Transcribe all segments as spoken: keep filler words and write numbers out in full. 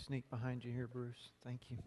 sneak behind you here, Bruce. Thank you.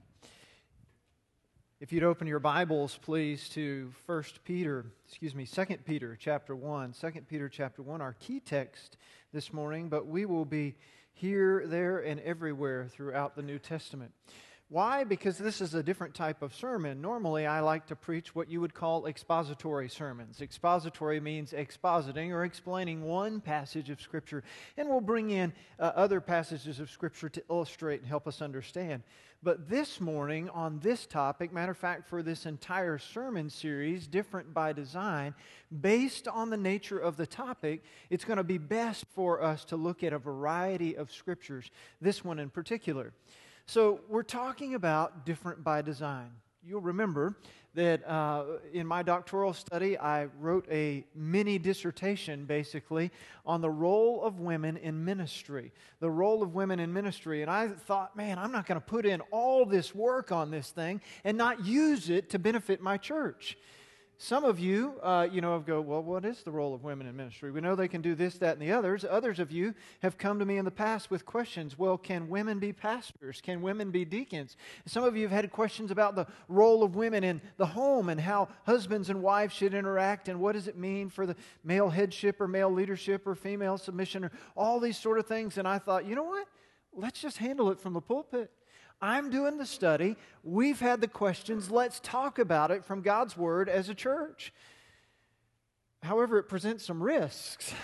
If you'd open your Bibles, please, to First Peter, excuse me, Second Peter chapter one. Second Peter chapter one, our key text this morning, but we will be here, there, and everywhere throughout the New Testament. Why? Because this is a different type of sermon. Normally, I like to preach what you would call expository sermons. Expository means expositing or explaining one passage of Scripture, and we'll bring in uh, other passages of Scripture to illustrate and help us understand. But this morning, on this topic, matter of fact, for this entire sermon series, Different by Design, based on the nature of the topic, it's going to be best for us to look at a variety of Scriptures, this one in particular. So we're talking about different by design. You'll remember that uh, in my doctoral study, I wrote a mini dissertation, basically, on the role of women in ministry. The role of women in ministry. And I thought, man, I'm not going to put in all this work on this thing and not use it to benefit my church. Some of you, uh, you know, go, well, what is the role of women in ministry? We know they can do this, that, and the others. Others of you have come to me in the past with questions. Well, can women be pastors? Can women be deacons? Some of you have had questions about the role of women in the home and how husbands and wives should interact and what does it mean for the male headship or male leadership or female submission or all these sort of things. And I thought, you know what? Let's just handle it from the pulpit. I'm doing the study. We've had the questions. Let's talk about it from God's Word as a church. However, it presents some risks.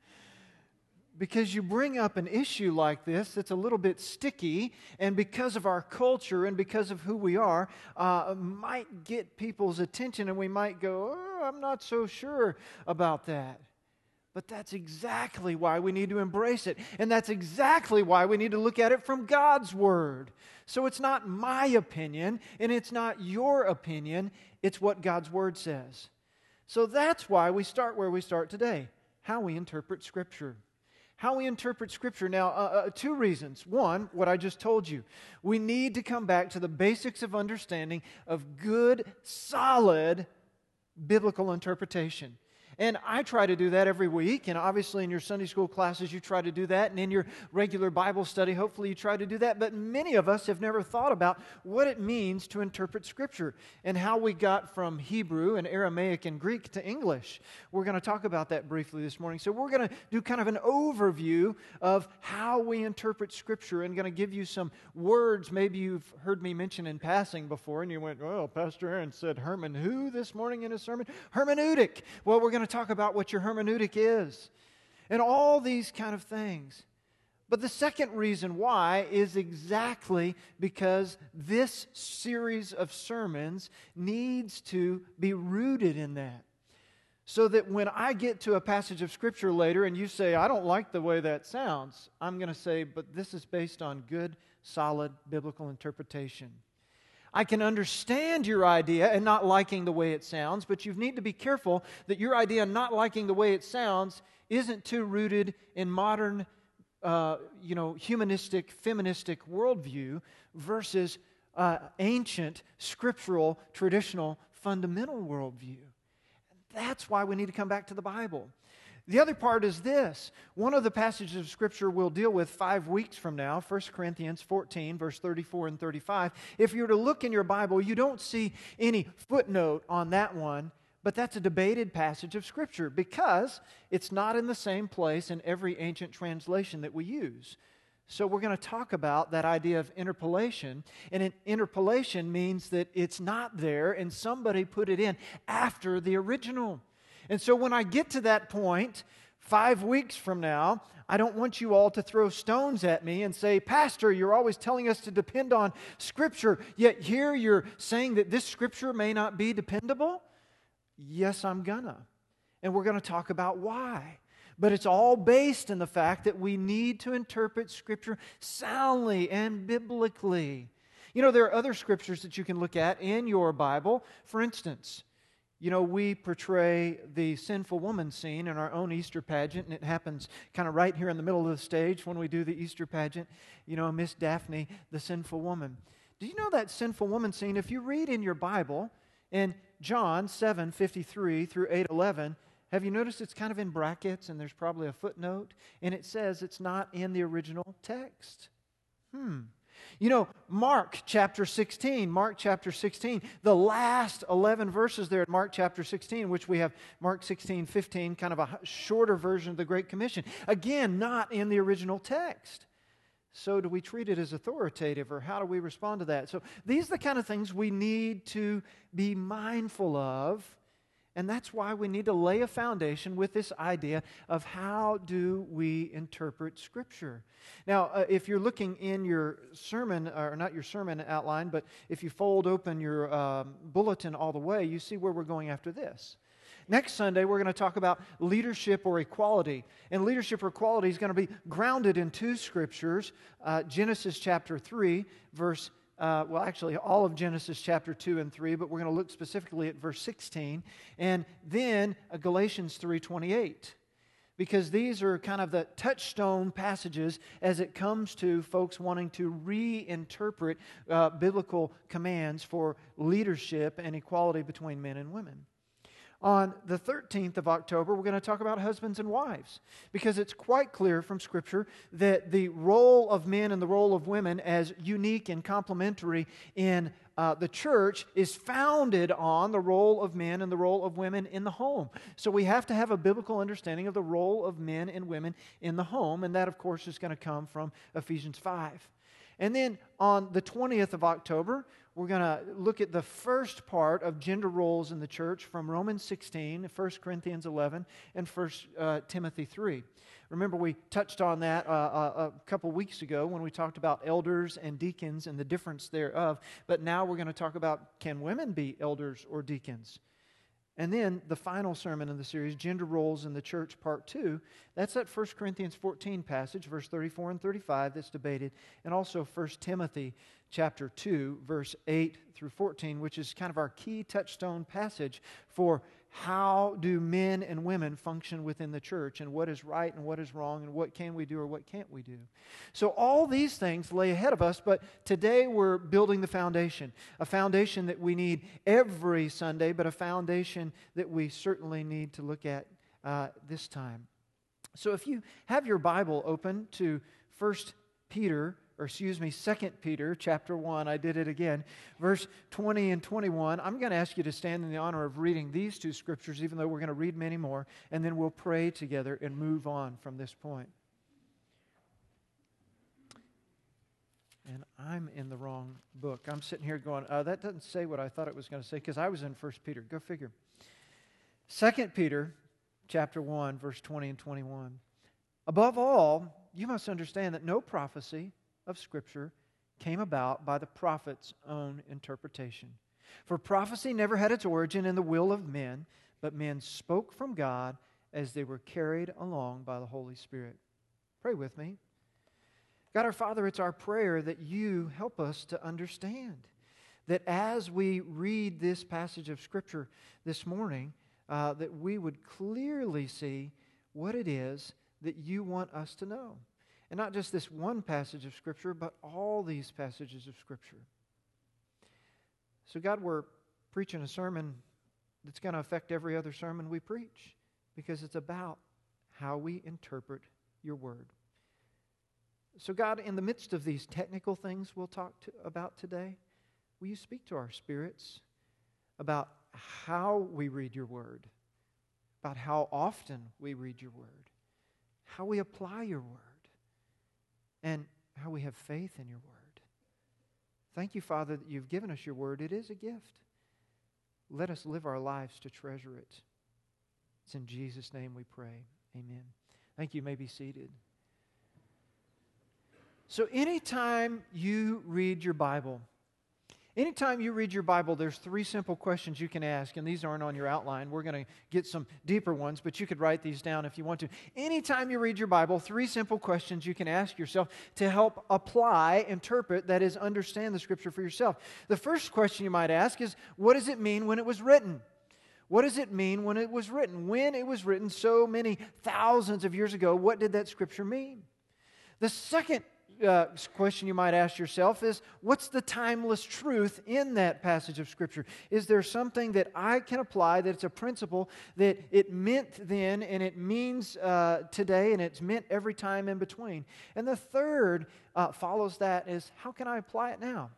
Because you bring up an issue like this that's a little bit sticky, and because of our culture and because of who we are, uh, might get people's attention, and we might go, oh, I'm not so sure about that. But that's exactly why we need to embrace it. And that's exactly why we need to look at it from God's Word. So it's not my opinion, and it's not your opinion. It's what God's Word says. So that's why we start where we start today. How we interpret Scripture. How we interpret Scripture. Now, uh, uh, two reasons. One, what I just told you. We need to come back to the basics of understanding of good, solid biblical interpretation. And I try to do that every week, and obviously in your Sunday school classes you try to do that, and in your regular Bible study hopefully you try to do that, but many of us have never thought about what it means to interpret Scripture and how we got from Hebrew and Aramaic and Greek to English. We're going to talk about that briefly this morning. So we're going to do kind of an overview of how we interpret Scripture and going to give you some words maybe you've heard me mention in passing before, and you went, well, Pastor Aaron said Herman who this morning in his sermon? Hermeneutic. Well, we're going to talk about what your hermeneutic is and all these kind of things. But the second reason why is exactly because this series of sermons needs to be rooted in that. So that when I get to a passage of Scripture later and you say, I don't like the way that sounds, I'm going to say, but this is based on good, solid biblical interpretation. I can understand your idea and not liking the way it sounds, but you need to be careful that your idea not liking the way it sounds isn't too rooted in modern, uh, you know, humanistic, feministic worldview versus uh, ancient, scriptural, traditional, fundamental worldview. That's why we need to come back to the Bible. The other part is this. One of the passages of Scripture we'll deal with five weeks from now, First Corinthians fourteen, verse thirty-four and thirty-five. If you were to look in your Bible, you don't see any footnote on that one, but that's a debated passage of Scripture because it's not in the same place in every ancient translation that we use. So we're going to talk about that idea of interpolation. And an interpolation means that it's not there and somebody put it in after the original. And so when I get to that point, five weeks from now, I don't want you all to throw stones at me and say, Pastor, you're always telling us to depend on Scripture, yet here you're saying that this Scripture may not be dependable? Yes, I'm gonna. And we're going to talk about why. But it's all based in the fact that we need to interpret Scripture soundly and biblically. You know, there are other Scriptures that you can look at in your Bible. For instance, you know, we portray the sinful woman scene in our own Easter pageant, and it happens kind of right here in the middle of the stage when we do the Easter pageant. You know, Miss Daphne, the sinful woman. Do you know that sinful woman scene? If you read in your Bible, in John seven fifty-three through eight eleven, have you noticed it's kind of in brackets, and there's probably a footnote, and it says it's not in the original text? Hmm. You know, Mark chapter sixteen, Mark chapter sixteen, the last eleven verses there at Mark chapter sixteen, which we have Mark sixteen, fifteen, kind of a shorter version of the Great Commission. Again, not in the original text. So do we treat it as authoritative, or how do we respond to that? So these are the kind of things we need to be mindful of. And that's why we need to lay a foundation with this idea of how do we interpret Scripture. Now, uh, if you're looking in your sermon, or not your sermon outline, but if you fold open your um, bulletin all the way, you see where we're going after this. Next Sunday, we're going to talk about leadership or equality. And leadership or equality is going to be grounded in two Scriptures, uh, Genesis chapter three, verse Uh, well, actually, all of Genesis chapter two and three, but we're going to look specifically at verse sixteen, and then uh, Galatians three twenty-eight, because these are kind of the touchstone passages as it comes to folks wanting to reinterpret uh, biblical commands for leadership and equality between men and women. On the thirteenth of October, we're going to talk about husbands and wives, because it's quite clear from Scripture that the role of men and the role of women as unique and complementary in uh, the church is founded on the role of men and the role of women in the home. So we have to have a biblical understanding of the role of men and women in the home, and that, of course, is going to come from Ephesians five. And then on the twentieth of October, we're going to look at the first part of gender roles in the church from Romans sixteen, First Corinthians eleven, and First uh, Timothy three. Remember, we touched on that uh, a, a couple weeks ago when we talked about elders and deacons and the difference thereof. But now we're going to talk about, can women be elders or deacons? And then the final sermon in the series, Gender Roles in the Church, Part two, that's that First Corinthians fourteen passage, verse thirty-four and thirty-five, that's debated, and also First Timothy chapter two, verse eight through fourteen, which is kind of our key touchstone passage for how do men and women function within the church, and what is right and what is wrong, and what can we do or what can't we do. So all these things lay ahead of us, but today we're building the foundation, a foundation that we need every Sunday, but a foundation that we certainly need to look at uh, this time. So if you have your Bible open to First Peter, or excuse me, Second Peter chapter one, I did it again, verse twenty and twenty-one. I'm going to ask you to stand in the honor of reading these two scriptures, even though we're going to read many more, and then we'll pray together and move on from this point. And I'm in the wrong book. I'm sitting here going, uh, that doesn't say what I thought it was going to say, because I was in First Peter. Go figure. Second Peter chapter one, verse twenty and twenty-one. Above all, you must understand that no prophecy of Scripture came about by the prophet's own interpretation. For prophecy never had its origin in the will of men, but men spoke from God as they were carried along by the Holy Spirit. Pray with me. God our Father, it's our prayer that you help us to understand that as we read this passage of Scripture this morning, uh, that we would clearly see what it is that you want us to know. And not just this one passage of Scripture, but all these passages of Scripture. So God, we're preaching a sermon that's going to affect every other sermon we preach, because it's about how we interpret your Word. So God, in the midst of these technical things we'll talk to, about today, will you speak to our spirits about how we read your Word, about how often we read your Word, how we apply your Word, and how we have faith in your Word. Thank you, Father, that you've given us your Word. It is a gift. Let us live our lives to treasure it. It's in Jesus' name we pray. Amen. Thank you. You may be seated. So anytime you read your Bible, anytime you read your Bible, there's three simple questions you can ask, and these aren't on your outline. We're going to get some deeper ones, but you could write these down if you want to. Anytime you read your Bible, three simple questions you can ask yourself to help apply, interpret, that is, understand the Scripture for yourself. The first question you might ask is, what does it mean when it was written? What does it mean when it was written? When it was written so many thousands of years ago, what did that Scripture mean? The second uh, question you might ask yourself is, what's the timeless truth in that passage of Scripture? Is there something that I can apply, that it's a principle that it meant then and it means uh, today and it's meant every time in between? And the third uh, follows that is, how can I apply it now?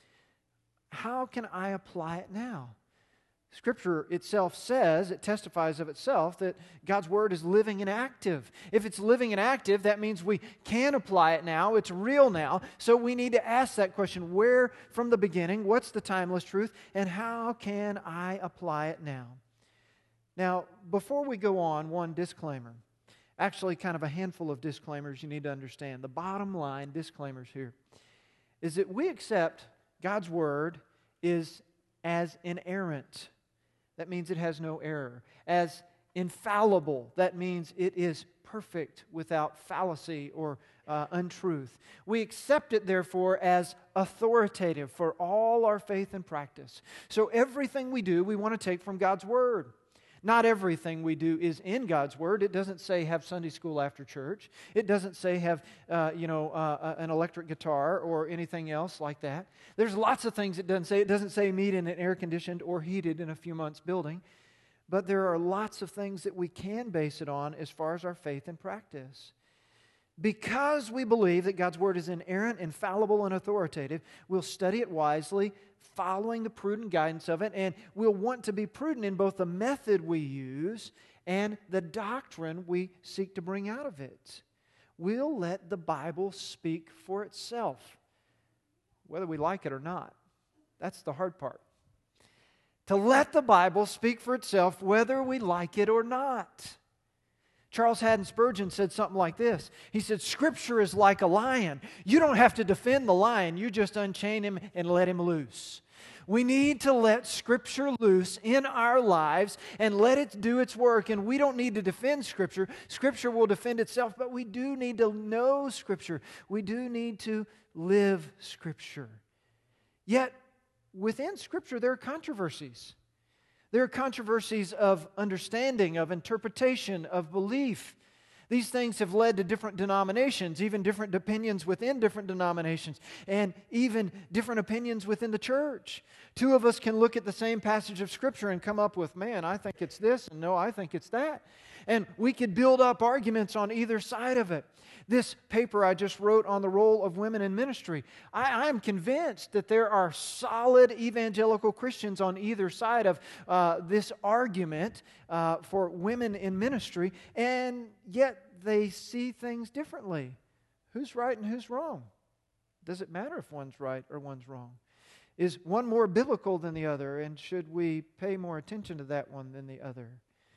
How can I apply it now? Scripture itself says, it testifies of itself, that God's Word is living and active. If it's living and active, that means we can apply it now. It's real now. So we need to ask that question, where from the beginning, what's the timeless truth, and how can I apply it now? Now, before we go on, one disclaimer. Actually, kind of a handful of disclaimers you need to understand. The bottom line disclaimers here is that we accept God's Word is as inerrant. That means it has no error. As infallible, that means it is perfect without fallacy or uh, untruth. We accept it, therefore, as authoritative for all our faith and practice. So everything we do, we want to take from God's Word. Not everything we do is in God's Word. It doesn't say have Sunday school after church. It doesn't say have, uh, you know, uh, an electric guitar or anything else like that. There's lots of things it doesn't say. It doesn't say meet in an air-conditioned or heated in a few months building. But there are lots of things that we can base it on as far as our faith and practice. Because we believe that God's Word is inerrant, infallible, and authoritative, we'll study it wisely, following the prudent guidance of it, and we'll want to be prudent in both the method we use and the doctrine we seek to bring out of it. We'll let the Bible speak for itself, whether we like it or not. That's the hard part. To let the Bible speak for itself, whether we like it or not. Charles Haddon Spurgeon said something like this. He said, Scripture is like a lion. You don't have to defend the lion. You just unchain him and let him loose. We need to let Scripture loose in our lives and let it do its work. And we don't need to defend Scripture. Scripture will defend itself, but we do need to know Scripture. We do need to live Scripture. Yet, within Scripture, there are controversies. There are controversies of understanding, of interpretation, of belief. These things have led to different denominations, even different opinions within different denominations, and even different opinions within the church. Two of us can look at the same passage of Scripture and come up with, man, I think it's this, and no, I think it's that. And we could build up arguments on either side of it. This paper I just wrote on the role of women in ministry, I am convinced that there are solid evangelical Christians on either side of uh, this argument uh, for women in ministry, and yet they see things differently. Who's right and who's wrong? Does it matter if one's right or one's wrong? Is one more biblical than the other, and should we pay more attention to that one than the other?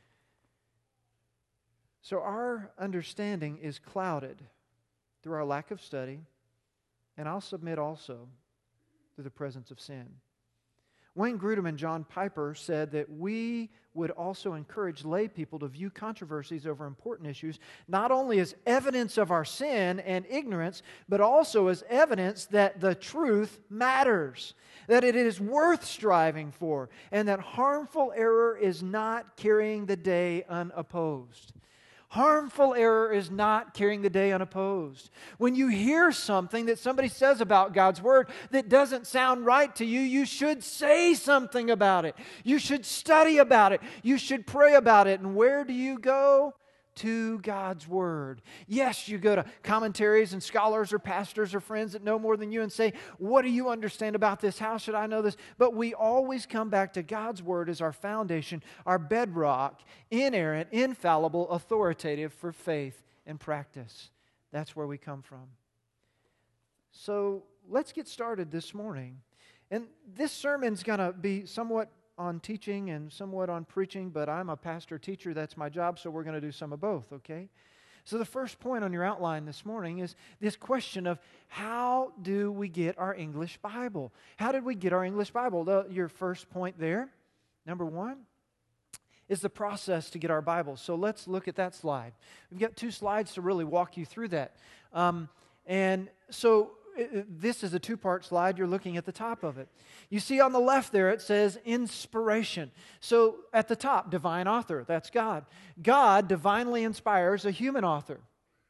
So our understanding is clouded through our lack of study, and I'll submit also through the presence of sin. Wayne Grudem and John Piper said that we would also encourage lay people to view controversies over important issues not only as evidence of our sin and ignorance, but also as evidence that the truth matters, that it is worth striving for, and that harmful error is not carrying the day unopposed. Harmful error is not carrying the day unopposed. When you hear something that somebody says about God's Word that doesn't sound right to you, you should say something about it. You should study about it. You should pray about it. And where do you go? To God's Word. Yes, you go to commentaries and scholars or pastors or friends that know more than you and say, what do you understand about this? How should I know this? But we always come back to God's Word as our foundation, our bedrock, inerrant, infallible, authoritative for faith and practice. That's where we come from. So let's get started this morning. And this sermon's going to be somewhat on teaching and somewhat on preaching, but I'm a pastor-teacher. That's my job, so we're going to do some of both, okay? So the first point on your outline this morning is this question of how do we get our English Bible? How did we get our English Bible? The, your first point there, number one, is the process to get our Bibles. So let's look at that slide. We've got two slides to really walk you through that. Um, and so this is a two-part slide. You're looking at the top of it. You see on the left there it says inspiration. So at the top, divine author. That's God. God divinely inspires a human author.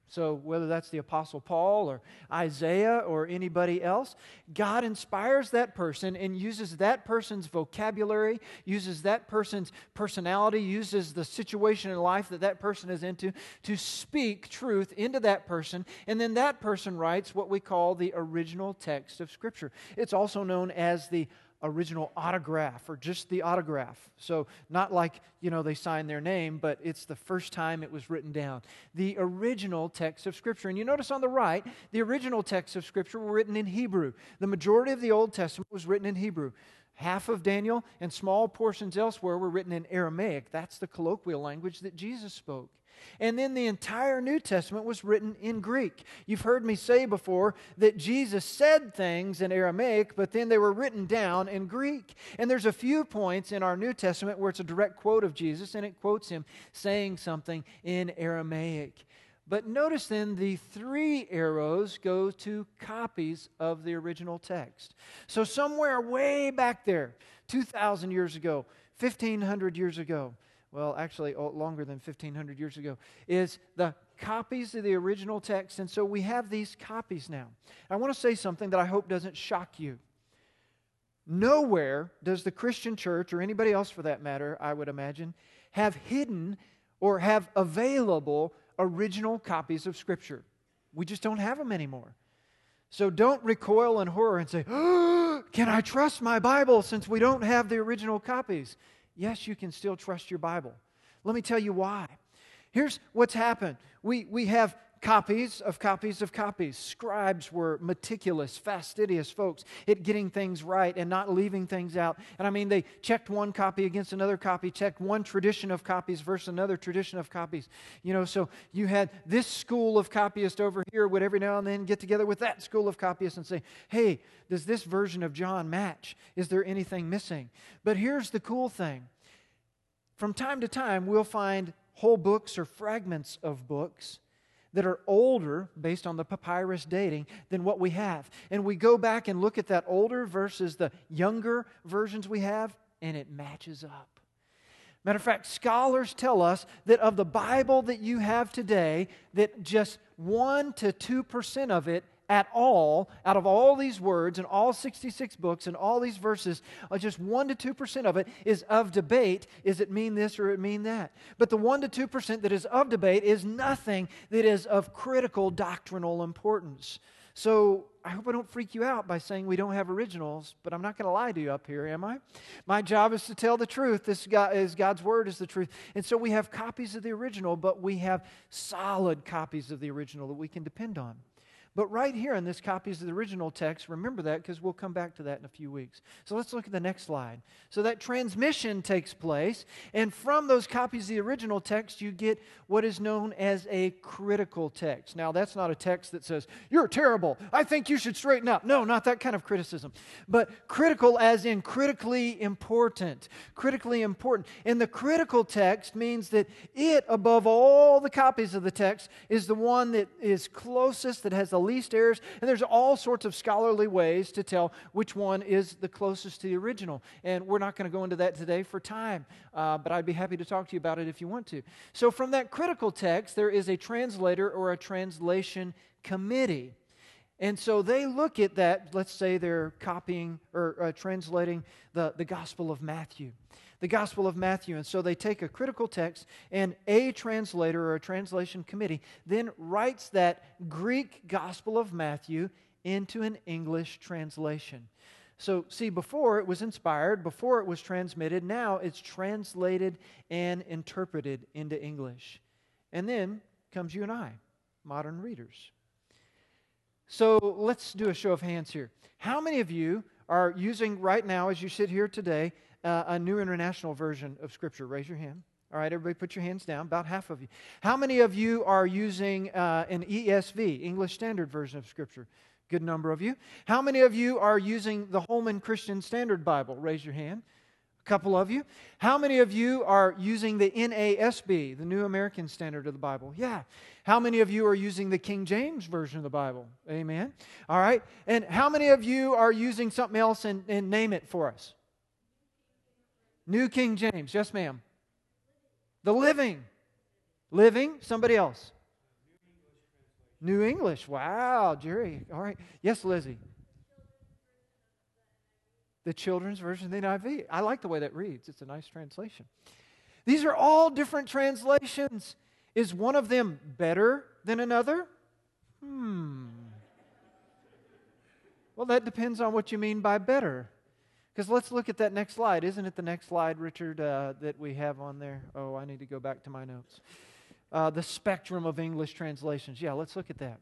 So whether that's the Apostle Paul or Isaiah or anybody else, God inspires that person and uses that person's vocabulary, uses that person's personality, uses the situation in life that that person is into to speak truth into that person. And then that person writes what we call the original text of Scripture. It's also known as the original autograph, or just the autograph. So not like, you know, they sign their name, but it's the first time it was written down. The original text of Scripture. And you notice on the right, the original texts of Scripture were written in Hebrew. The majority of the Old Testament was written in Hebrew. Half of Daniel and small portions elsewhere were written in Aramaic. That's the colloquial language that Jesus spoke. And then the entire New Testament was written in Greek. You've heard me say before that Jesus said things in Aramaic, but then they were written down in Greek. And there's a few points in our New Testament where it's a direct quote of Jesus, and it quotes Him saying something in Aramaic. But notice then the three arrows go to copies of the original text. So somewhere way back there, two thousand years ago, fifteen hundred years ago, well, actually longer than fifteen hundred years ago, is the copies of the original text. And so we have these copies now. I want to say something that I hope doesn't shock you. Nowhere does the Christian church, or anybody else for that matter, I would imagine, have hidden or have available original copies of Scripture. We just don't have them anymore. So don't recoil in horror and say, oh, can I trust my Bible since we don't have the original copies? Yes, you can still trust your Bible. Let me tell you why. Here's what's happened. We, we have copies of copies of copies. Scribes were meticulous, fastidious folks at getting things right and not leaving things out. And I mean, they checked one copy against another copy, checked one tradition of copies versus another tradition of copies. You know, so you had this school of copyists over here would every now and then get together with that school of copyists and say, hey, does this version of John match? Is there anything missing? But here's the cool thing. From time to time, we'll find whole books or fragments of books that are older, based on the papyrus dating, than what we have. And we go back and look at that older versus the younger versions we have, and it matches up. Matter of fact, scholars tell us that of the Bible that you have today, that just one to two percent of it at all, out of all these words and all sixty-six books and all these verses, uh, just one to two percent of it is of debate. Is it mean this or it mean that? But the one to two percent that is of debate is nothing that is of critical doctrinal importance. So I hope I don't freak you out by saying we don't have originals, but I'm not going to lie to you up here, am I? My job is to tell the truth. This God, is God's Word is the truth. And so we have copies of the original, but we have solid copies of the original that we can depend on. But right here in this copies of the original text, remember that because we'll come back to that in a few weeks. So let's look at the next slide. So that transmission takes place, and from those copies of the original text, you get what is known as a critical text. Now, that's not a text that says, you're terrible, I think you should straighten up. No, not that kind of criticism. But critical as in critically important. Critically important. And the critical text means that it, above all the copies of the text, is the one that is closest, that has the least errors, and there's all sorts of scholarly ways to tell which one is the closest to the original. And we're not going to go into that today for time, uh, but I'd be happy to talk to you about it if you want to. So from that critical text, there is a translator or a translation committee. And so they look at that, let's say they're copying or uh, translating the, the Gospel of Matthew. The Gospel of Matthew. And so they take a critical text, and a translator or a translation committee then writes that Greek Gospel of Matthew into an English translation. So see, before it was inspired, before it was transmitted, now it's translated and interpreted into English. And then comes you and I, modern readers. So let's do a show of hands here. How many of you are using right now, as you sit here today, Uh, a New International Version of Scripture? Raise your hand. All right, everybody put your hands down. About half of you. How many of you are using uh, an E S V, English Standard Version of Scripture? Good number of you. How many of you are using the Holman Christian Standard Bible? Raise your hand. A couple of you. How many of you are using the N A S B, the New American Standard of the Bible? Yeah. How many of you are using the King James Version of the Bible? Amen. All right. And how many of you are using something else, and, and name it for us? New King James. Yes, ma'am. The Living. Living. Somebody else. New English. Wow, Jerry. All right. Yes, Lizzie. The children's version of the N I V. I like the way that reads. It's a nice translation. These are all different translations. Is one of them better than another? Hmm. Well, that depends on what you mean by better. Because let's look at that next slide. Isn't it the next slide, Richard, uh, that we have on there? Oh, I need to go back to my notes. Uh, the spectrum of English translations. Yeah, let's look at that.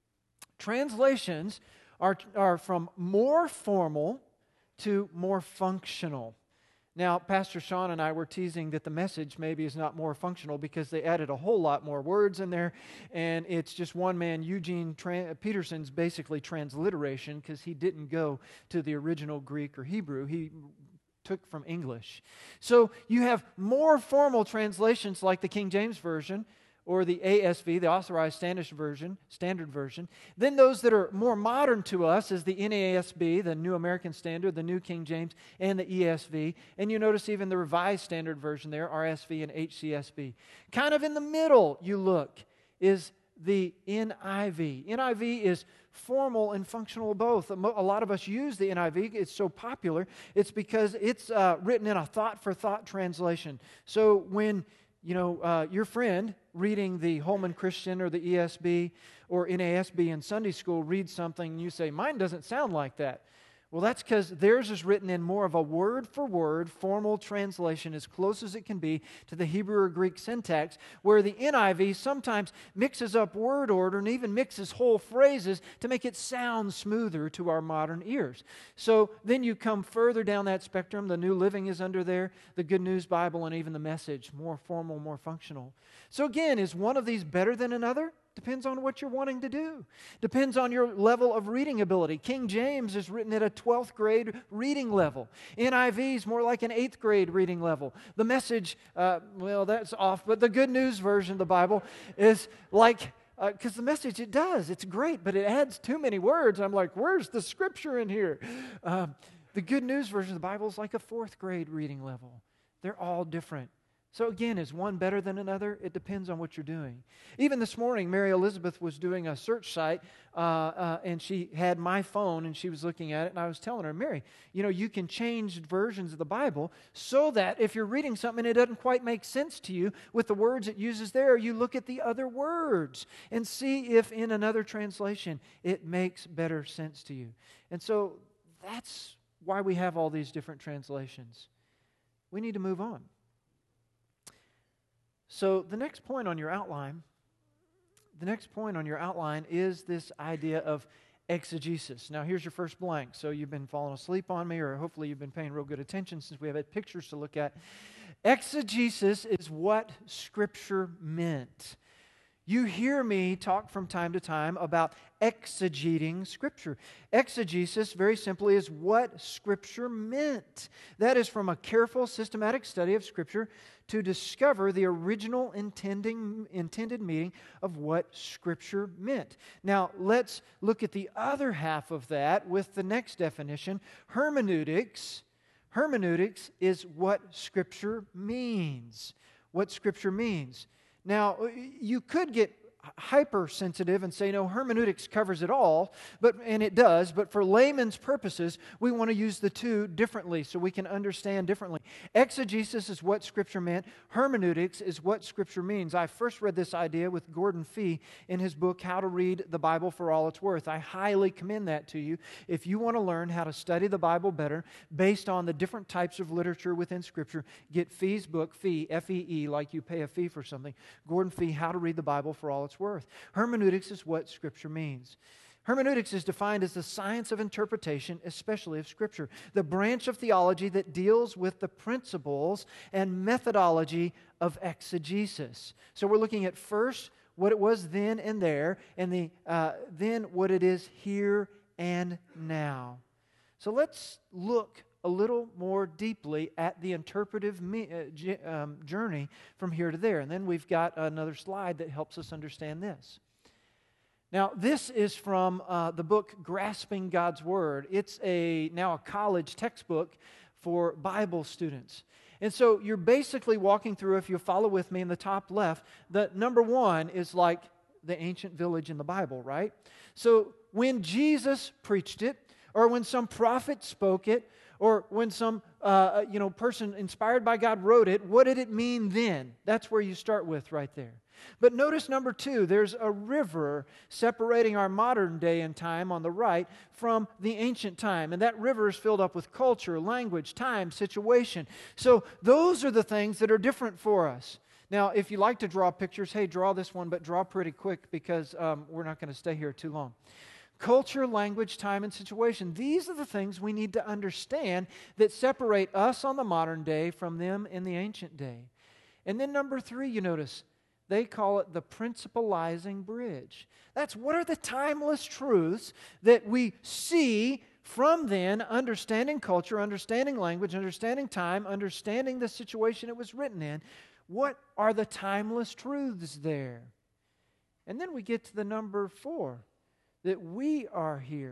Translations are, are from more formal to more functional. Now, Pastor Sean and I were teasing that the Message maybe is not more functional because they added a whole lot more words in there, and it's just one man, Eugene Tran- Peterson's basically transliteration because he didn't go to the original Greek or Hebrew. He took from English. So you have more formal translations like the King James Version or the A S V, the Authorized Standard Version, Standard Version. Then those that are more modern to us is the N A S B, the New American Standard, the New King James, and the E S V. And you notice even the Revised Standard Version there, R S V and H C S B. Kind of in the middle, you look, is the N I V. N I V is formal and functional both. A lot of us use the N I V. It's so popular. It's because it's uh, written in a thought-for-thought translation. So when you know, uh, your friend reading the Holman Christian or the E S B or N A S B in Sunday school reads something and you say, mine doesn't sound like that. Well, that's because theirs is written in more of a word-for-word formal translation as close as it can be to the Hebrew or Greek syntax, where the N I V sometimes mixes up word order and even mixes whole phrases to make it sound smoother to our modern ears. So then you come further down that spectrum. The New Living is under there, the Good News Bible, and even the Message, more formal, more functional. So again, is one of these better than another? Depends on what you're wanting to do. Depends on your level of reading ability. King James is written at a twelfth grade reading level. N I V is more like an eighth grade reading level. The Message, uh, well, that's off, but the Good News version of the Bible is like, because uh, the Message, it does. It's great, but it adds too many words. I'm like, where's the scripture in here? Um, the Good News version of the Bible is like a fourth grade reading level. They're all different. So again, is one better than another? It depends on what you're doing. Even this morning, Mary Elizabeth was doing a search site, uh, uh, and she had my phone, and she was looking at it, and I was telling her, Mary, you know, you can change versions of the Bible so that if you're reading something and it doesn't quite make sense to you with the words it uses there, you look at the other words and see if in another translation it makes better sense to you. And so that's why we have all these different translations. We need to move on. So the next point on your outline, the next point on your outline is this idea of exegesis. Now here's your first blank. So you've been falling asleep on me, or hopefully you've been paying real good attention since we have had pictures to look at. Exegesis is what Scripture meant. You hear me talk from time to time about exegeting Scripture. Exegesis, very simply, is what Scripture meant. That is from a careful, systematic study of Scripture to discover the original intending, intended meaning of what Scripture meant. Now, let's look at the other half of that with the next definition. Hermeneutics. Hermeneutics is what Scripture means. What Scripture means. Now, you could get hypersensitive and say, no, hermeneutics covers it all, but and it does, but for layman's purposes, we want to use the two differently so we can understand differently. Exegesis is what Scripture meant. Hermeneutics is what Scripture means. I first read this idea with Gordon Fee in his book, How to Read the Bible for All It's Worth. I highly commend that to you. If you want to learn how to study the Bible better based on the different types of literature within Scripture, get Fee's book, Fee, F E E, like you pay a fee for something. Gordon Fee, How to Read the Bible for All It's Worth. Hermeneutics is what Scripture means. Hermeneutics is defined as the science of interpretation, especially of Scripture, the branch of theology that deals with the principles and methodology of exegesis. So we're looking at first what it was then and there, and the uh, then what it is here and now. So let's look a little more deeply at the interpretive me, uh, j- um, journey from here to there. And then we've got another slide that helps us understand this. Now, this is from uh, the book Grasping God's Word. It's a now a college textbook for Bible students. And so you're basically walking through, if you follow with me in the top left, the number one is like the ancient village in the Bible, right? So when Jesus preached it, or when some prophet spoke it, or when some uh, you know person inspired by God wrote it, what did it mean then? That's where you start with right there. But notice number two, there's a river separating our modern day and time on the right from the ancient time. And that river is filled up with culture, language, time, situation. So those are the things that are different for us. Now, if you like to draw pictures, hey, draw this one, but draw pretty quick because um, we're not going to stay here too long. Culture, language, time, and situation. These are the things we need to understand that separate us on the modern day from them in the ancient day. And then number three, you notice, they call it the principalizing bridge. That's what are the timeless truths that we see from then, understanding culture, understanding language, understanding time, understanding the situation it was written in. What are the timeless truths there? And then we get to the number four. That we are here.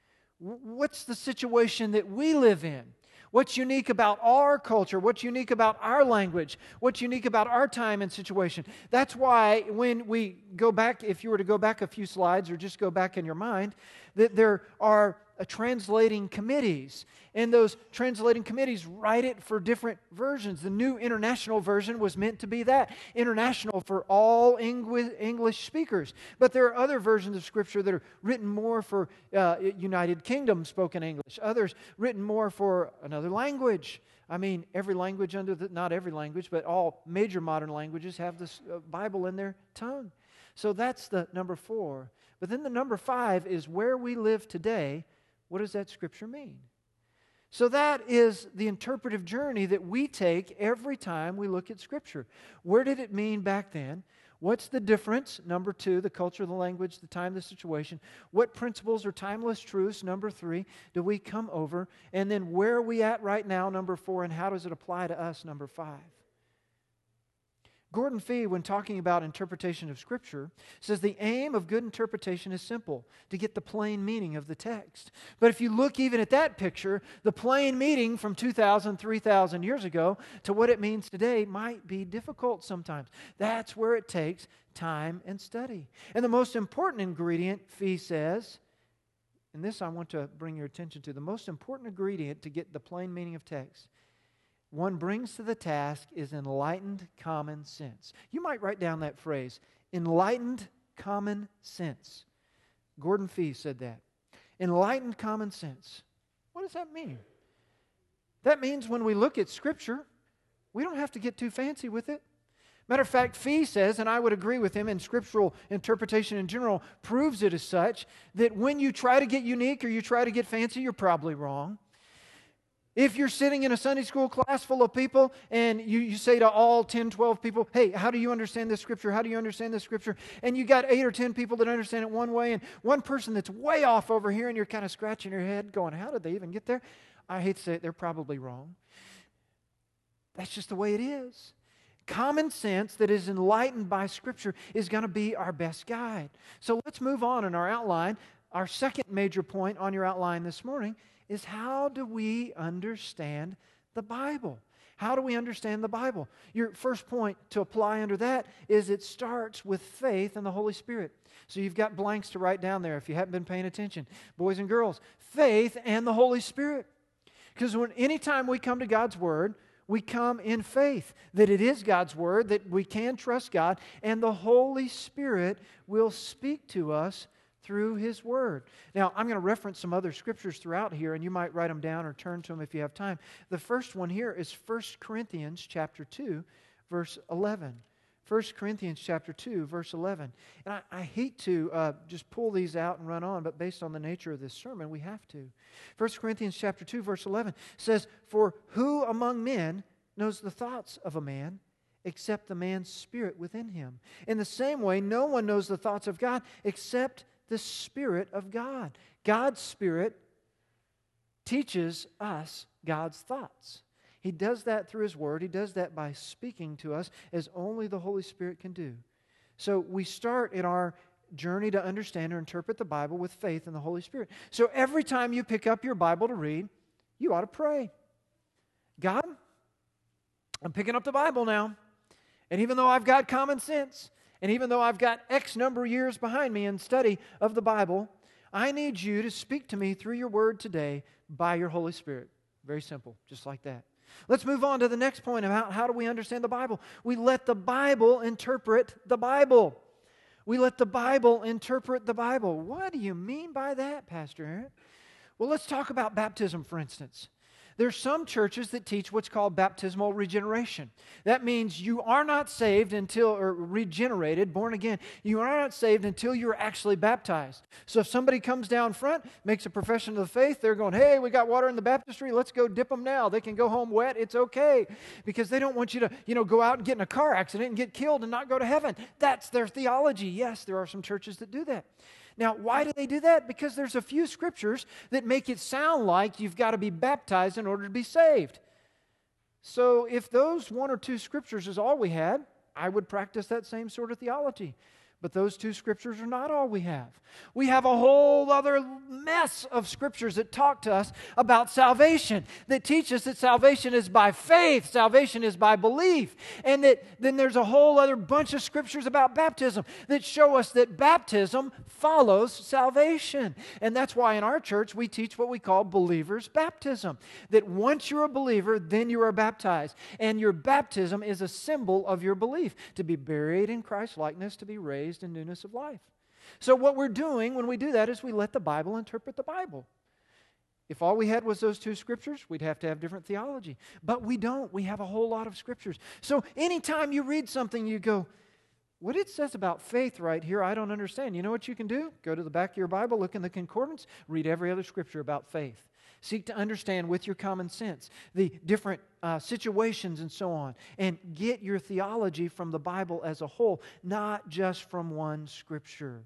What's the situation that we live in? What's unique about our culture? What's unique about our language? What's unique about our time and situation? That's why when we go back, if you were to go back a few slides or just go back in your mind, that there are uh, translating committees. And those translating committees write it for different versions. The New International Version was meant to be that. International for all English speakers. But there are other versions of Scripture that are written more for uh, United Kingdom spoken English. Others written more for another language. I mean, every language under the, not every language, but all major modern languages have this uh, Bible in their tongue. So that's the number four. But then the number five is where we live today. What does that Scripture mean? So that is the interpretive journey that we take every time we look at Scripture. Where did it mean back then? What's the difference? Number two, the culture, the language, the time, the situation. What principles or timeless truths? Number three, do we come over? And then where are we at right now? Number four, and how does it apply to us? Number five. Gordon Fee, when talking about interpretation of Scripture, says the aim of good interpretation is simple, to get the plain meaning of the text. But if you look even at that picture, the plain meaning from two thousand, three thousand years ago to what it means today might be difficult sometimes. That's where it takes time and study. And the most important ingredient, Fee says, and this I want to bring your attention to, the most important ingredient to get the plain meaning of text one brings to the task is enlightened common sense. You might write down that phrase, enlightened common sense. Gordon Fee said that. Enlightened common sense. What does that mean? That means when we look at Scripture, we don't have to get too fancy with it. Matter of fact, Fee says, and I would agree with him, and scriptural interpretation in general proves it as such, that when you try to get unique or you try to get fancy, you're probably wrong. If you're sitting in a Sunday school class full of people and you, you say to all ten, twelve people, hey, how do you understand this Scripture? How do you understand this Scripture? And you got eight or ten people that understand it one way and one person that's way off over here and you're kind of scratching your head going, how did they even get there? I hate to say it, they're probably wrong. That's just the way it is. Common sense that is enlightened by Scripture is going to be our best guide. So let's move on in our outline. Our second major point on your outline this morning is how do we understand the Bible? How do we understand the Bible? Your first point to apply under that is it starts with faith in the Holy Spirit. So you've got blanks to write down there if you haven't been paying attention. Boys and girls, faith and the Holy Spirit. Because when anytime we come to God's Word, we come in faith that it is God's Word, that we can trust God, and the Holy Spirit will speak to us through His Word. Now, I'm going to reference some other scriptures throughout here, and you might write them down or turn to them if you have time. The first one here is First Corinthians chapter two, verse eleven. First Corinthians chapter two, verse eleven. And I, I hate to uh, just pull these out and run on, but based on the nature of this sermon, we have to. First Corinthians chapter two, verse eleven says, "For who among men knows the thoughts of a man, except the man's spirit within him? In the same way, no one knows the thoughts of God except the Spirit of God." God's Spirit teaches us God's thoughts. He does that through His Word. He does that by speaking to us as only the Holy Spirit can do. So we start in our journey to understand or interpret the Bible with faith in the Holy Spirit. So every time you pick up your Bible to read, you ought to pray. God, I'm picking up the Bible now. And even though I've got common sense, And even though I've got X number of years behind me in study of the Bible, I need you to speak to me through your word today by your Holy Spirit. Very simple, just like that. Let's move on to the next point about how do we understand the Bible. We let the Bible interpret the Bible. We let the Bible interpret the Bible. What do you mean by that, Pastor Aaron? Well, let's talk about baptism, for instance. There's some churches that teach what's called baptismal regeneration. That means you are not saved until, or regenerated, born again. You are not saved until you're actually baptized. So if somebody comes down front, makes a profession of the faith, they're going, hey, we got water in the baptistry, let's go dip them now. They can go home wet, it's okay. Because they don't want you to, you know, go out and get in a car accident and get killed and not go to heaven. That's their theology. Yes, there are some churches that do that. Now, why do they do that? Because there's a few scriptures that make it sound like you've got to be baptized in order to be saved. So if those one or two scriptures is all we had, I would practice that same sort of theology. But those two scriptures are not all we have. We have a whole other mess of scriptures that talk to us about salvation, that teach us that salvation is by faith, salvation is by belief. And that then there's a whole other bunch of scriptures about baptism that show us that baptism follows salvation. And that's why in our church we teach what we call believer's baptism. That once you're a believer, then you are baptized. And your baptism is a symbol of your belief, to be buried in Christ's likeness, to be raised in newness of life. So what we're doing when we do that is we let the Bible interpret the Bible. If all we had was those two scriptures, we'd have to have different theology. But we don't. We have a whole lot of scriptures. So anytime you read something, you go, what it says about faith right here, I don't understand. You know what you can do? Go to the back of your Bible, look in the concordance, read every other scripture about faith. Seek to understand with your common sense the different uh, situations and so on. And get your theology from the Bible as a whole, not just from one scripture.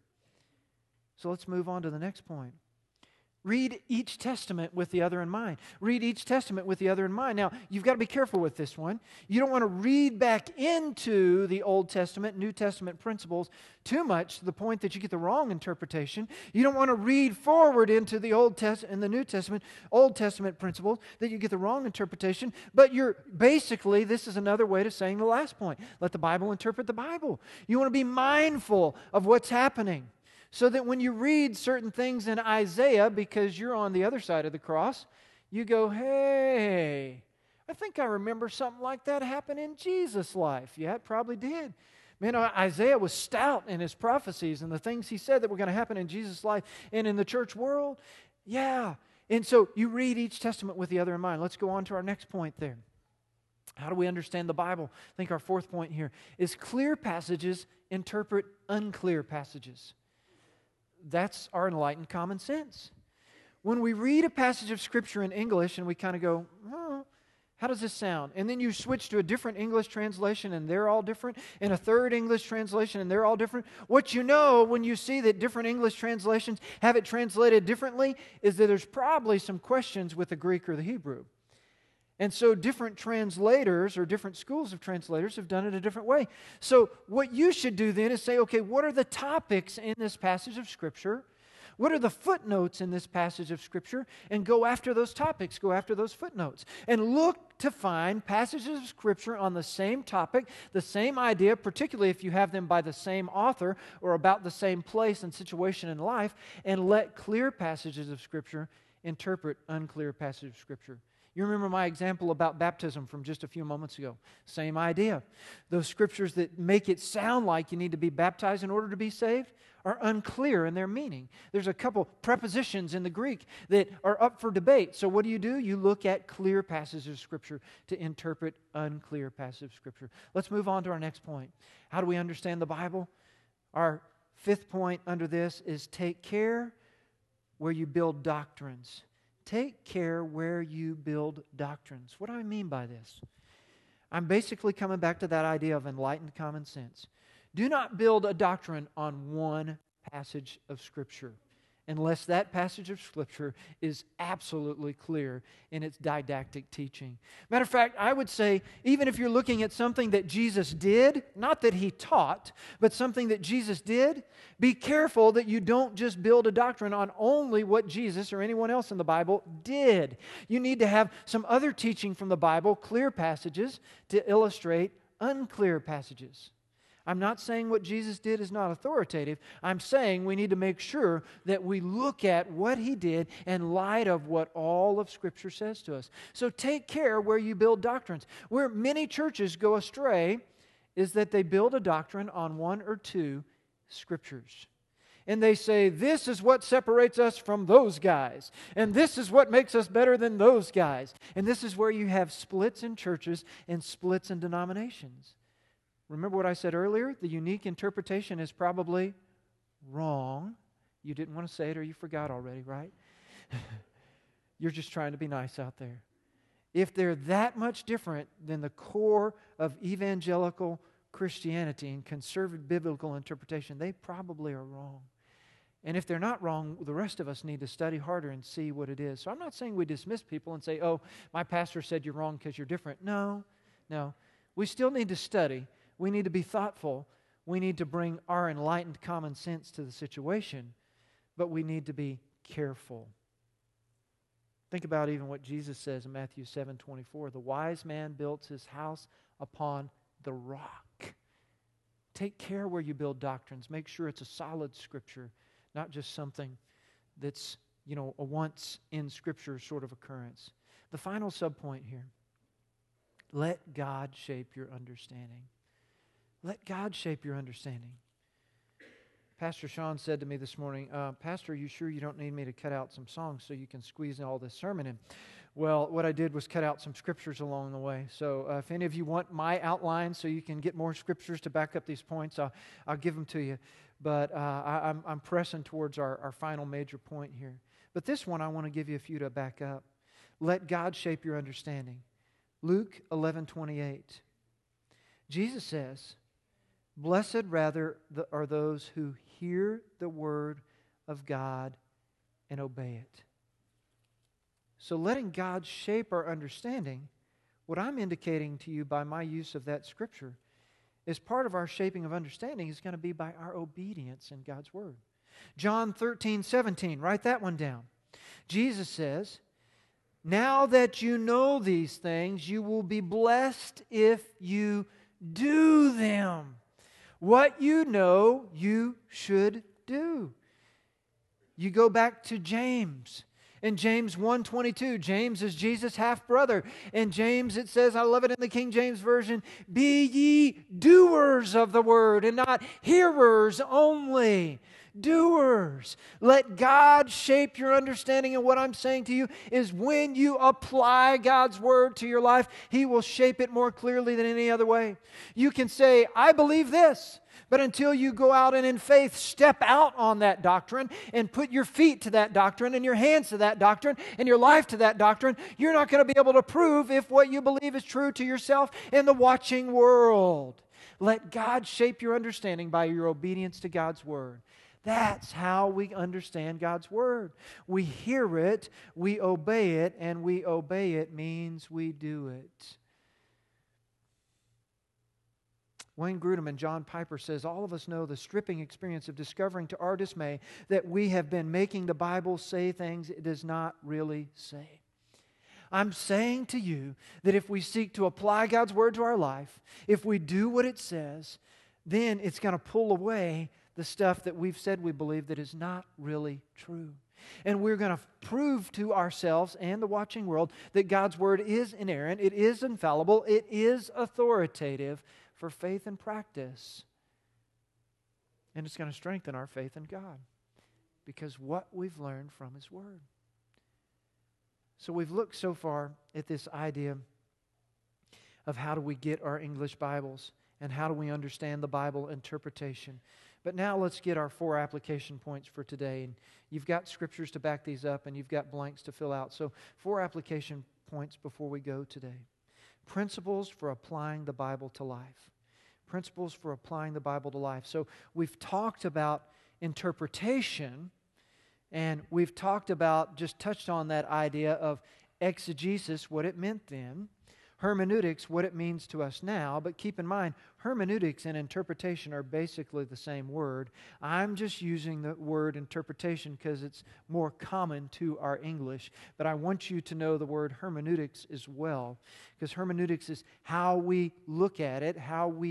So let's move on to the next point. Read each testament with the other in mind. Read each testament with the other in mind. Now, you've got to be careful with this one. You don't want to read back into the Old Testament, New Testament principles too much to the point that you get the wrong interpretation. You don't want to read forward into the Old Testament and the New Testament, Old Testament principles that you get the wrong interpretation. But you're basically, this is another way to saying the last point. Let the Bible interpret the Bible. You want to be mindful of what's happening, so that when you read certain things in Isaiah, because you're on the other side of the cross, you go, hey, I think I remember something like that happened in Jesus' life. Yeah, it probably did. Man, Isaiah was stout in his prophecies and the things he said that were going to happen in Jesus' life and in the church world. Yeah. And so you read each testament with the other in mind. Let's go on to our next point there. How do we understand the Bible? I think our fourth point here is clear passages interpret unclear passages. That's our enlightened common sense. When we read a passage of Scripture in English and we kind of go, oh, how does this sound? And then you switch to a different English translation and they're all different, and a third English translation and they're all different. What you know when you see that different English translations have it translated differently is that there's probably some questions with the Greek or the Hebrew. And so different translators or different schools of translators have done it a different way. So what you should do then is say, okay, what are the topics in this passage of Scripture? What are the footnotes in this passage of Scripture? And go after those topics, go after those footnotes. And look to find passages of Scripture on the same topic, the same idea, particularly if you have them by the same author or about the same place and situation in life, and let clear passages of Scripture interpret unclear passages of Scripture. You remember my example about baptism from just a few moments ago. Same idea. Those scriptures that make it sound like you need to be baptized in order to be saved are unclear in their meaning. There's a couple prepositions in the Greek that are up for debate. So what do you do? You look at clear passages of Scripture to interpret unclear passages of Scripture. Let's move on to our next point. How do we understand the Bible? Our fifth point under this is take care where you build doctrines. Take care where you build doctrines. What do I mean by this? I'm basically coming back to that idea of enlightened common sense. Do not build a doctrine on one passage of Scripture unless that passage of Scripture is absolutely clear in its didactic teaching. Matter of fact, I would say, even if you're looking at something that Jesus did, not that He taught, but something that Jesus did, be careful that you don't just build a doctrine on only what Jesus or anyone else in the Bible did. You need to have some other teaching from the Bible, clear passages, to illustrate unclear passages. I'm not saying what Jesus did is not authoritative. I'm saying we need to make sure that we look at what He did in light of what all of Scripture says to us. So take care where you build doctrines. Where many churches go astray is that they build a doctrine on one or two Scriptures. And they say, this is what separates us from those guys. And this is what makes us better than those guys. And this is where you have splits in churches and splits in denominations. Remember what I said earlier? The unique interpretation is probably wrong. You didn't want to say it or you forgot already, right? You're just trying to be nice out there. If they're that much different than the core of evangelical Christianity and conservative biblical interpretation, they probably are wrong. And if they're not wrong, the rest of us need to study harder and see what it is. So I'm not saying we dismiss people and say, oh, my pastor said you're wrong because you're different. No, no. We still need to study. We need to be thoughtful. We need to bring our enlightened common sense to the situation. But we need to be careful. Think about even what Jesus says in Matthew seven twenty-four. The wise man builds his house upon the rock. Take care where you build doctrines. Make sure it's a solid Scripture, not just something that's, you know, a once in Scripture sort of occurrence. The final subpoint here. Let God shape your understanding. Let God shape your understanding. Pastor Sean said to me this morning, uh, Pastor, are you sure you don't need me to cut out some songs so you can squeeze all this sermon in? Well, what I did was cut out some scriptures along the way. So uh, if any of you want my outline so you can get more scriptures to back up these points, I'll, I'll give them to you. But uh, I, I'm, I'm pressing towards our, our final major point here. But this one I want to give you a few to back up. Let God shape your understanding. Luke eleven twenty-eight. Jesus says, blessed rather are those who hear the word of God and obey it. So letting God shape our understanding, what I'm indicating to you by my use of that scripture, is part of our shaping of understanding is going to be by our obedience in God's word. John thirteen seventeen, write that one down. Jesus says, now that you know these things, you will be blessed if you do them. What you know, you should do. You go back to James. In James one twenty-two, James is Jesus' half-brother. In James it says, I love it in the King James Version, be ye doers of the word and not hearers only. Doers. Let God shape your understanding. And what I'm saying to you is when you apply God's word to your life, He will shape it more clearly than any other way. You can say, I believe this. But until you go out and in faith step out on that doctrine and put your feet to that doctrine and your hands to that doctrine and your life to that doctrine, you're not going to be able to prove if what you believe is true to yourself and the watching world. Let God shape your understanding by your obedience to God's word. That's how we understand God's word. We hear it, we obey it, and we obey it means we do it. Wayne Grudem and John Piper says, all of us know the stripping experience of discovering to our dismay that we have been making the Bible say things it does not really say. I'm saying to you that if we seek to apply God's word to our life, if we do what it says, then it's going to pull away the stuff that we've said we believe that is not really true. And we're going to prove to ourselves and the watching world that God's word is inerrant, it is infallible, it is authoritative for faith and practice. And it's going to strengthen our faith in God because what we've learned from His word. So we've looked so far at this idea of how do we get our English Bibles and how do we understand the Bible interpretation. But now let's get our four application points for today. And you've got scriptures to back these up and you've got blanks to fill out. So four application points before we go today. Principles for applying the Bible to life. Principles for applying the Bible to life. So we've talked about interpretation, and we've talked about, just touched on that idea of exegesis, what it meant then, hermeneutics, what it means to us now. But keep in mind, hermeneutics and interpretation are basically the same word. I'm just using the word interpretation because it's more common to our English. But I want you to know the word hermeneutics as well, because hermeneutics is how we look at it, how we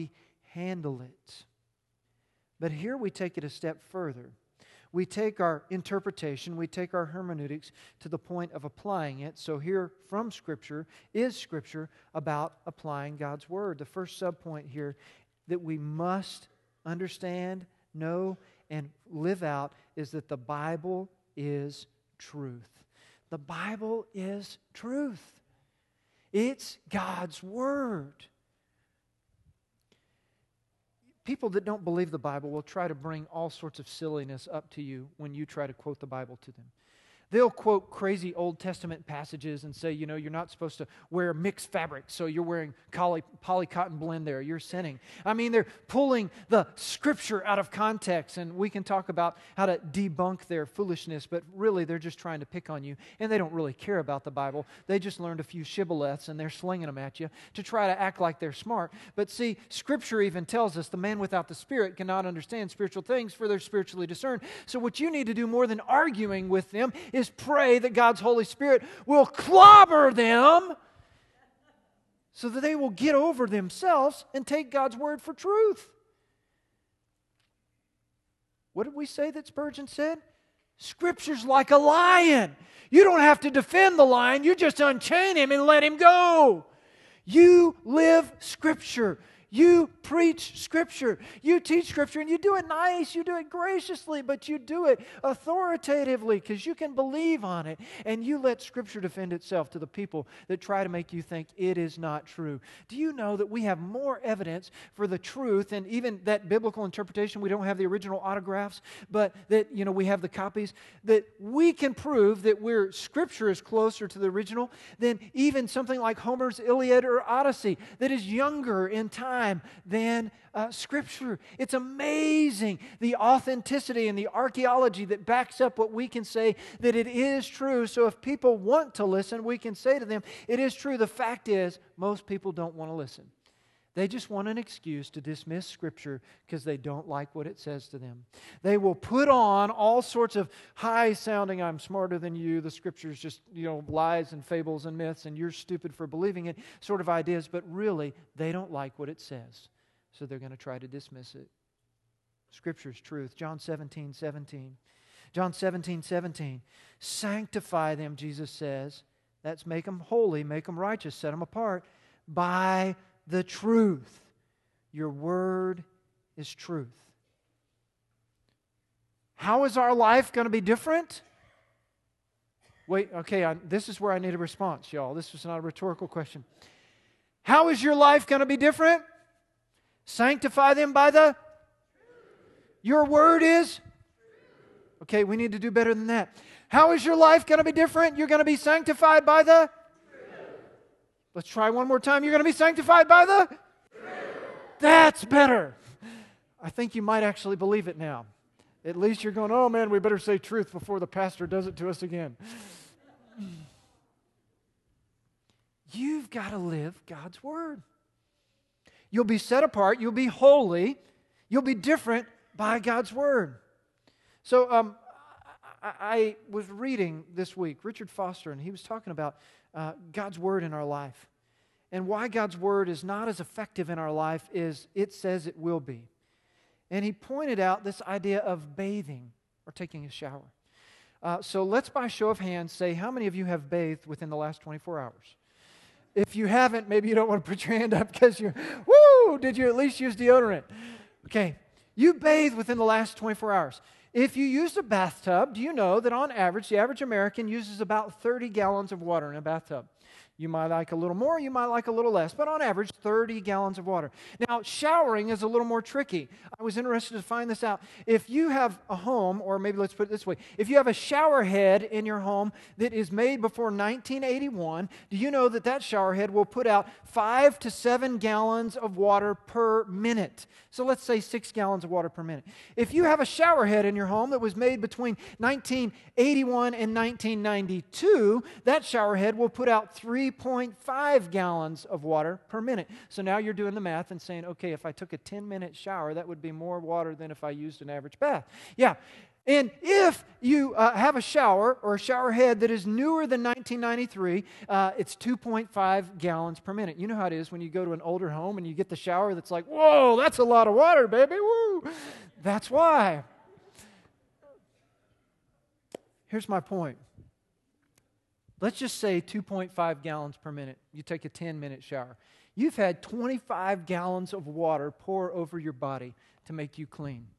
handle it. But here we take it a step further. We take our interpretation, we take our hermeneutics to the point of applying it. So here from Scripture is Scripture about applying God's Word. The first subpoint here that we must understand, know, and live out is that the Bible is truth. The Bible is truth. It's God's Word. People that don't believe the Bible will try to bring all sorts of silliness up to you when you try to quote the Bible to them. They'll quote crazy Old Testament passages and say, you know, you're not supposed to wear mixed fabric, so you're wearing poly, poly cotton blend there. You're sinning. I mean, they're pulling the Scripture out of context, and we can talk about how to debunk their foolishness, but really they're just trying to pick on you, and they don't really care about the Bible. They just learned a few shibboleths, and they're slinging them at you to try to act like they're smart. But see, Scripture even tells us the man without the Spirit cannot understand spiritual things, for they're spiritually discerned. So what you need to do more than arguing with them is pray that God's Holy Spirit will clobber them so that they will get over themselves and take God's Word for truth. What did we say that Spurgeon said? Scripture's like a lion. You don't have to defend the lion. You just unchain him and let him go. You live Scripture. You preach Scripture. You teach Scripture, and you do it nice. You do it graciously, but you do it authoritatively because you can believe on it. And you let Scripture defend itself to the people that try to make you think it is not true. Do you know that we have more evidence for the truth, and even that biblical interpretation, we don't have the original autographs, but that, you know, we have the copies, that we can prove that we're, Scripture is closer to the original than even something like Homer's Iliad or Odyssey that is younger in time than uh, Scripture. It's amazing the authenticity and the archaeology that backs up what we can say that it is true. So if people want to listen, we can say to them, it is true. The fact is, most people don't want to listen. They just want an excuse to dismiss Scripture because they don't like what it says to them. They will put on all sorts of high-sounding, I'm smarter than you, the Scripture's just, you know, lies and fables and myths, and you're stupid for believing it, sort of ideas, but really, they don't like what it says. So they're going to try to dismiss it. Scripture's truth. John seventeen seventeen. John seventeen seventeen. Sanctify them, Jesus says. That's make them holy, make them righteous, set them apart by the truth. Your word is truth. How is our life going to be different? Wait, okay, I, this is where I need a response, y'all. This was not a rhetorical question. How is your life going to be different? Sanctify them by the... Your word is... Okay, we need to do better than that. How is your life going to be different? You're going to be sanctified by the... Let's try one more time. You're going to be sanctified by the... Truth. That's better. I think you might actually believe it now. At least you're going, oh man, we better say truth before the pastor does it to us again. You've got to live God's Word. You'll be set apart. You'll be holy. You'll be different by God's Word. So um, I, I was reading this week Richard Foster, and he was talking about Uh, God's Word in our life. And why God's Word is not as effective in our life as it says it will be. And he pointed out this idea of bathing or taking a shower. Uh, so let's, by show of hands, say how many of you have bathed within the last twenty-four hours? If you haven't, maybe you don't want to put your hand up because you're, woo, did you at least use deodorant? Okay, you bathed within the last twenty-four hours. If you used a bathtub, do you know that on average, the average American uses about thirty gallons of water in a bathtub? You might like a little more, you might like a little less, but on average, thirty gallons of water. Now, showering is a little more tricky. I was interested to find this out. If you have a home, or maybe let's put it this way, if you have a shower head in your home that is made before nineteen eighty-one, do you know that that shower head will put out five to seven gallons of water per minute? So let's say six gallons of water per minute. If you have a shower head in your home that was made between nineteen eighty-one and nineteen ninety-two, that shower head will put out three point five gallons of water per minute. So now you're doing the math and saying, okay, if I took a ten minute shower, that would be more water than if I used an average bath. Yeah, And if you uh, have a shower or a shower head that is newer than nineteen ninety-three, uh, it's two point five gallons per minute. You know how it is when you go to an older home and you get the shower that's like, whoa, that's a lot of water, baby, woo. That's why. Here's my point. Let's just say two point five gallons per minute. You take a ten-minute shower. You've had twenty-five gallons of water pour over your body to make you clean.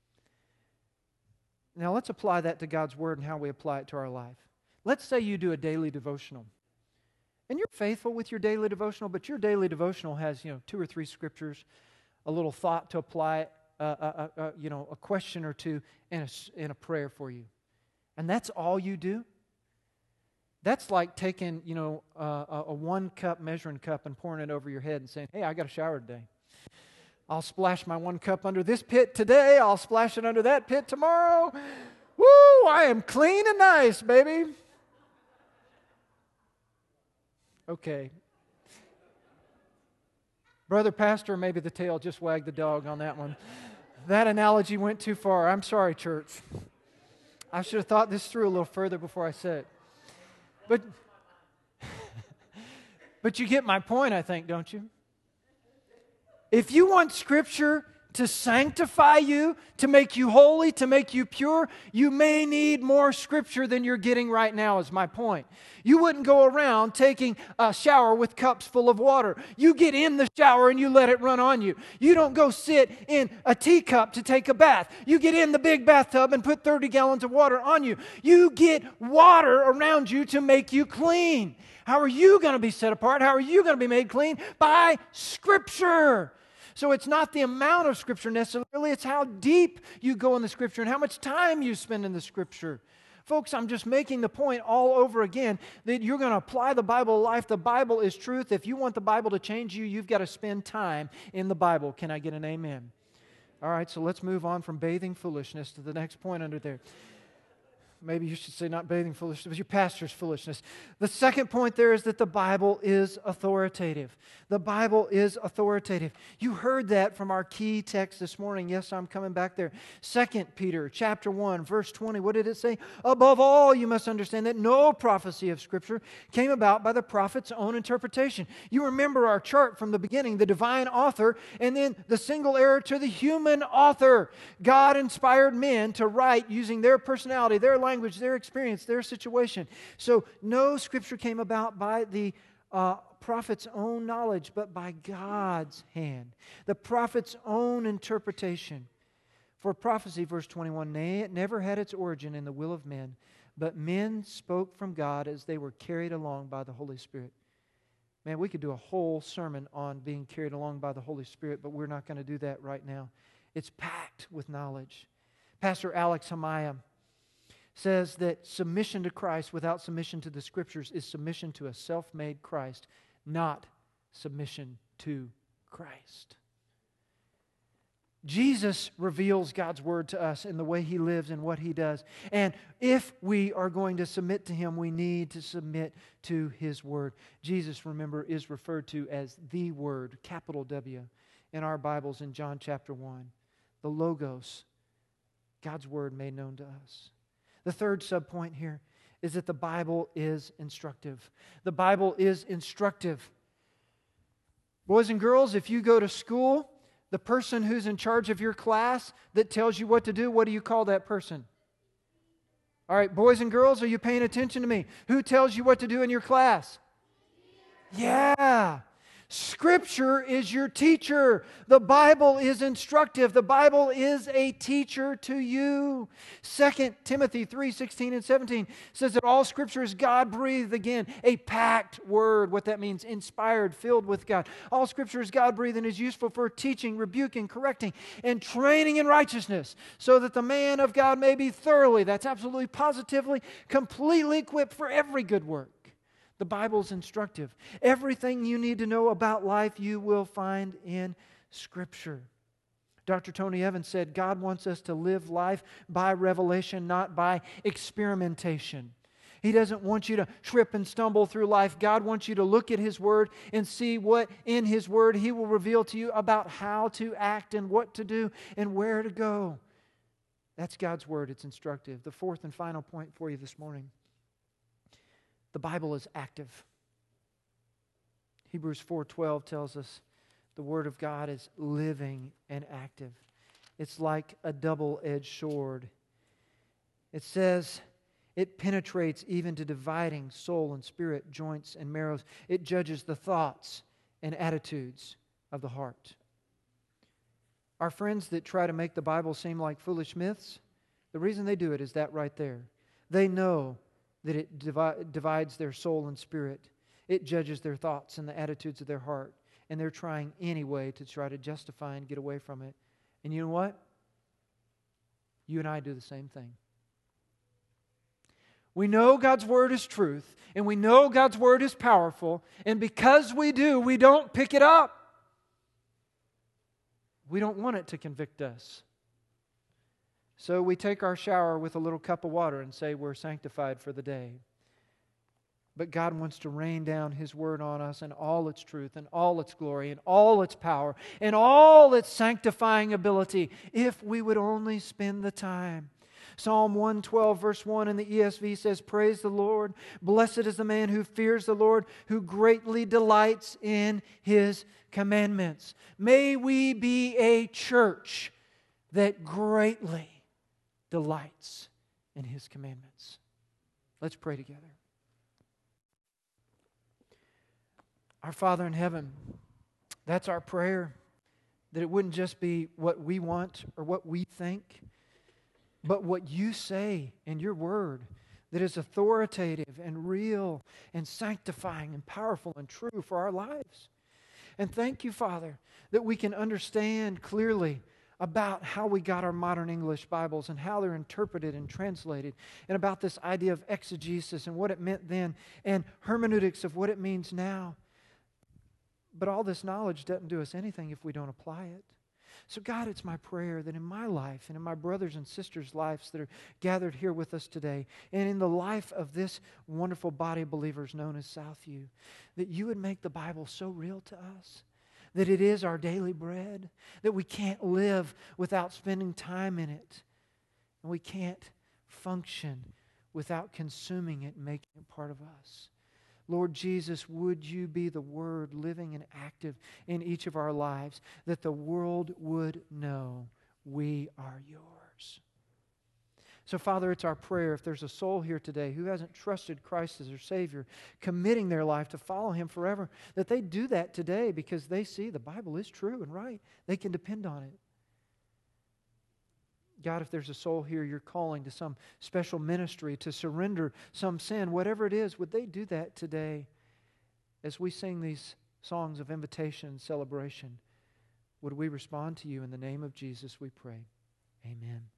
Now let's apply that to God's Word and how we apply it to our life. Let's say you do a daily devotional. And you're faithful with your daily devotional, but your daily devotional has, you know, two or three scriptures, a little thought to apply it, uh, uh, uh, you know, a question or two, and a, and a prayer for you. And that's all you do? That's like taking, you know, uh, a, a one-cup measuring cup and pouring it over your head and saying, hey, I got a shower today. I'll splash my one cup under this pit today. I'll splash it under that pit tomorrow. Woo, I am clean and nice, baby. Okay. Brother Pastor, maybe the tail just wagged the dog on that one. That analogy went too far. I'm sorry, church. I should have thought this through a little further before I said it. But, but you get my point, I think, don't you? If you want Scripture to sanctify you, to make you holy, to make you pure, you may need more Scripture than you're getting right now, is my point. You wouldn't go around taking a shower with cups full of water. You get in the shower and you let it run on you. You don't go sit in a teacup to take a bath. You get in the big bathtub and put thirty gallons of water on you. You get water around you to make you clean. How are you going to be set apart? How are you going to be made clean? By Scripture. So it's not the amount of Scripture necessarily, it's how deep you go in the Scripture and how much time you spend in the Scripture. Folks, I'm just making the point all over again that you're going to apply the Bible to life. The Bible is truth. If you want the Bible to change you, you've got to spend time in the Bible. Can I get an amen? All right, so let's move on from bathing foolishness to the next point under there. Maybe you should say not bathing foolishness, but your pastor's foolishness. The second point there is that the Bible is authoritative. The Bible is authoritative. You heard that from our key text this morning. Yes, I'm coming back there. Second Peter chapter one, verse twenty. What did it say? Above all, you must understand that no prophecy of Scripture came about by the prophet's own interpretation. You remember our chart from the beginning, the divine author, and then the single error to the human author. God inspired men to write using their personality, their language, their experience, their situation. So no Scripture came about by the uh, prophet's own knowledge, but by God's hand. The prophet's own interpretation. For prophecy, verse twenty-one, it never had its origin in the will of men, but men spoke from God as they were carried along by the Holy Spirit. Man, we could do a whole sermon on being carried along by the Holy Spirit, but we're not going to do that right now. It's packed with knowledge. Pastor Alex Hamaya says that submission to Christ without submission to the Scriptures is submission to a self-made Christ, not submission to Christ. Jesus reveals God's Word to us in the way He lives and what He does. And if we are going to submit to Him, we need to submit to His Word. Jesus, remember, is referred to as the Word, capital W, in our Bibles in John chapter one. The Logos, God's Word made known to us. The third subpoint here is that the Bible is instructive. The Bible is instructive. Boys and girls, if you go to school, the person who's in charge of your class that tells you what to do, what do you call that person? All right, boys and girls, are you paying attention to me? Who tells you what to do in your class? Yeah. Scripture is your teacher. The Bible is instructive. The Bible is a teacher to you. Second Timothy three, sixteen and seventeen says that all Scripture is God-breathed. Again, a packed word. What that means, inspired, filled with God. All Scripture is God-breathed and is useful for teaching, rebuking, correcting, and training in righteousness, so that the man of God may be thoroughly, that's absolutely positively, completely equipped for every good work. The Bible's instructive. Everything you need to know about life you will find in Scripture. Doctor Tony Evans said, God wants us to live life by revelation, not by experimentation. He doesn't want you to trip and stumble through life. God wants you to look at His Word and see what in His Word He will reveal to you about how to act and what to do and where to go. That's God's Word. It's instructive. The fourth and final point for you this morning. The Bible is active. Hebrews four twelve tells us the Word of God is living and active. It's like a double-edged sword. It says it penetrates even to dividing soul and spirit, joints and marrows. It judges the thoughts and attitudes of the heart. Our friends that try to make the Bible seem like foolish myths, the reason they do it is that right there. They know that it divi- divides their soul and spirit. It judges their thoughts and the attitudes of their heart. And they're trying anyway to try to justify and get away from it. And you know what? You and I do the same thing. We know God's Word is truth, and we know God's Word is powerful, and because we do, we don't pick it up. We don't want it to convict us. So we take our shower with a little cup of water and say we're sanctified for the day. But God wants to rain down His Word on us in all its truth and all its glory and all its power and all its sanctifying ability if we would only spend the time. Psalm one twelve verse one in the E S V says, "Praise the Lord. Blessed is the man who fears the Lord, who greatly delights in His commandments." May we be a church that greatly delights in His commandments. Let's pray together. Our Father in heaven, that's our prayer, that it wouldn't just be what we want or what we think, but what You say in Your Word that is authoritative and real and sanctifying and powerful and true for our lives. And thank You, Father, that we can understand clearly about how we got our modern English Bibles and how they're interpreted and translated, and about this idea of exegesis and what it meant then, and hermeneutics of what it means now. But all this knowledge doesn't do us anything if we don't apply it. So God, it's my prayer that in my life and in my brothers and sisters' lives that are gathered here with us today, and in the life of this wonderful body of believers known as Southview, that You would make the Bible so real to us, that it is our daily bread, that we can't live without spending time in it, and we can't function without consuming it and making it part of us. Lord Jesus, would You be the Word living and active in each of our lives, that the world would know we are Yours. So, Father, it's our prayer, if there's a soul here today who hasn't trusted Christ as their Savior, committing their life to follow Him forever, that they do that today because they see the Bible is true and right. They can depend on it. God, if there's a soul here You're calling to some special ministry, to surrender some sin, whatever it is, would they do that today as we sing these songs of invitation and celebration? Would we respond to You in the name of Jesus, we pray. Amen.